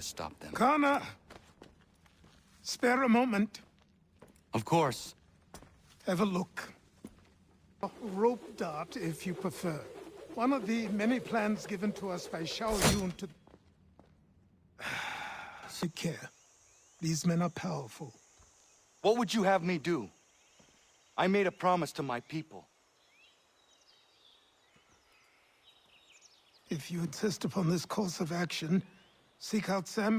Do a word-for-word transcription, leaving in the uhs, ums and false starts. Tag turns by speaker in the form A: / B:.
A: stop them.
B: Kana! Spare a moment.
A: Of course.
B: Have a look. A rope dart, if you prefer. One of the many plans given to us by Shao Yun to... Take care. These men are powerful.
A: What would you have me do? I made a promise to my people.
B: If you insist upon this course of action, seek out Sam